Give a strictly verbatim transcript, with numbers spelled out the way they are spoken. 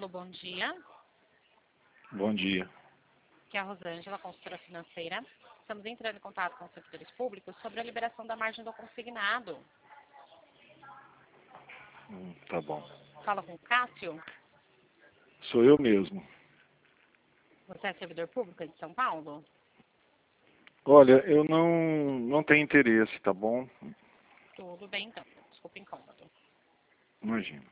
Alô, bom dia. Bom dia. Aqui é a Rosângela, consultora financeira. Estamos entrando em contato com os servidores públicos sobre a liberação da margem do consignado. Hum, tá bom. Fala com o Cássio. Sou eu mesmo. Você é servidor público de São Paulo? Olha, eu não, não tenho interesse, tá bom? Tudo bem, então. Desculpa o incômodo. Imagina.